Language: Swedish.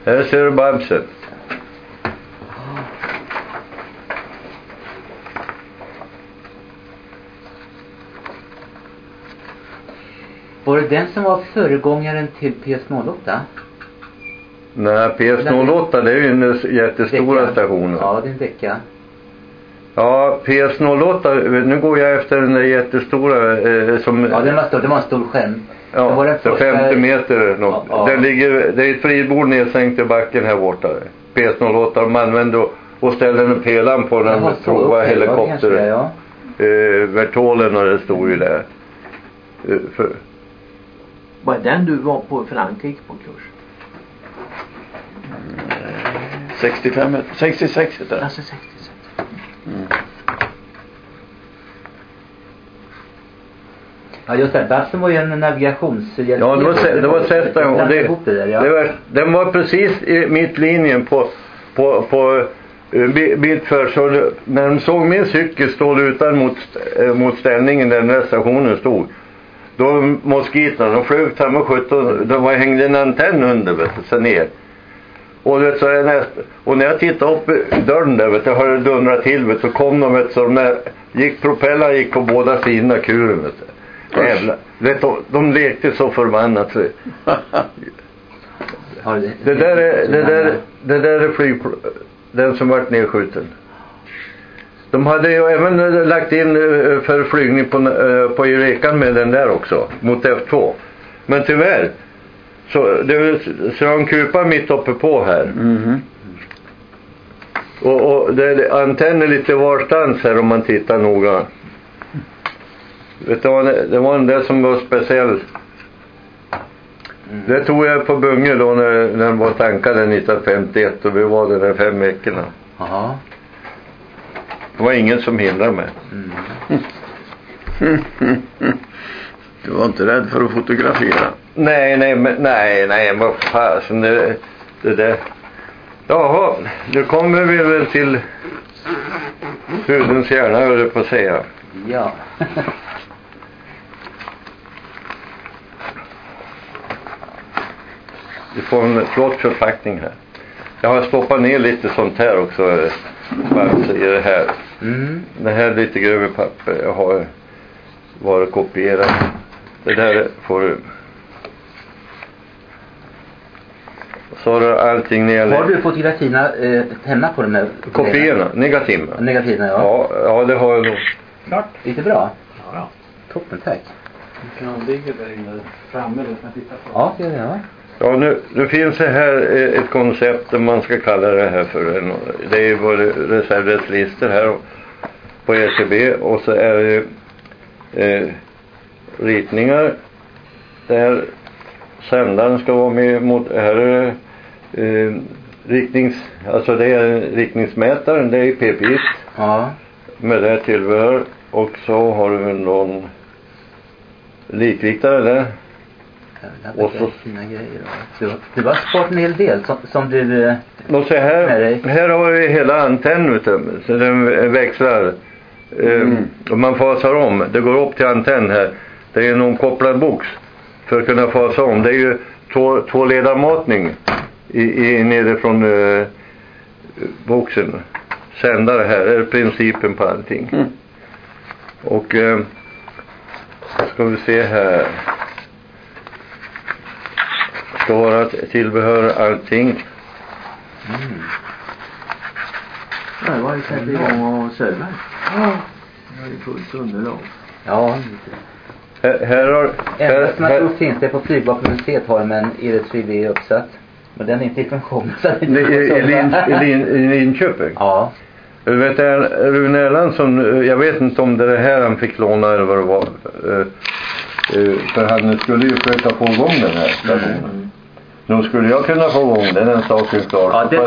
Här ser du Babsen. Var det den som var föregångaren till PS08? Nej, PS08 det är ju en jättestora stationen. Ja, det är en vecka. Ja, PS08, nu går jag efter den där jättestora som... Ja, den var stor, det var en stor skärm. Ja, det var den första... 50 meter. Ja. Den ligger, det är ett fribord nedsänkt i backen här borta. PS08, man använder och ställer en pelan på den prova helikopter. Ja. Vertolen och det stod ju där. Var det den du var på Frankrike på kurs? 66 heter det. Alltså 66. Ja, just det. Babsen var ju en navigationshjälp. Ja, det var Cessna. Den var precis i mittlinjen på mittför. Så när de såg min cykel stå utan mot ställningen där den där stationen stod, då moskiterna, de flög ta med 17, de hängde en antenn under, vet du, så ner. Och vet, och när jag tittade upp dörren där, vet du, hörde det dundra till, vet du, så kom de, vet du, så propellrarna gick på båda sidorna kuren, vet du. Jävlar. Vet du, de lekte så förbannat. Det där är den som vart nedskjuten. De hade ju även lagt in för flygning på Irekan med den där också, mot F2. Men tyvärr, så har en kupa mitt uppe på här. Och antenner lite varstans här om man tittar noga. Vet du, det var en där som var speciell. Det tog jag på Bunge då när den var tankad 1951 och vi var där 5 veckorna. Aha. Det var ingen som hindrade mig. Du var inte rädd för att fotografera? Nej, vad fasen det där. Jaha, nu kommer vi väl till hudens hjärna, höll jag på att säga. Ja. Du får en flott förpackning här. Jag har stoppat ner lite sånt här också i det här. Det här är lite grövre papper. Jag har varit kopierat. Det där får du. Så har du allting ner. Har du fotografierna hemma på de här kopierna? Negativa, ja. Ja, det har jag nog. Klart. Lite bra. Ja. Toppen, tack. Du kan ligga där inne framme då och titta på. Ja, det är det. Ja, nu finns det här ett koncept som man ska kalla det här för. Det är ju både reservrättslister här på ECB och så är det ritningar där sändaren ska vara med mot här är alltså det är riktningsmätaren, det är PPI. Ja. Med det tillbehör och så har du någon likriktare där. Och så fina grejer. Du har sparat en hel del som du och så här har vi hela antennen, så den växlar och man fasar om. Det går upp till antenn här. Det är någon kopplad box för att kunna fasa om. Det är ju två ledarmatning nere från boxen. Sändare här är principen på allting. Och ska vi se här. Ska vara tillbehör allting. Ja, det var ju säkert igång och server. Ja. Det var ju fullt underlag. Ja. Enda som jag tror finns det på Flygvapenmuseet har med en ER3B uppsatt. Men den är inte i funktion. I Linköping? Ja. Du vet, Rune Erlandsson, jag vet inte om det här han fick låna eller vad det var. För han skulle ju försöka få igång den här stationen. Nu skulle jag kunna få igång den saken klar. Ja,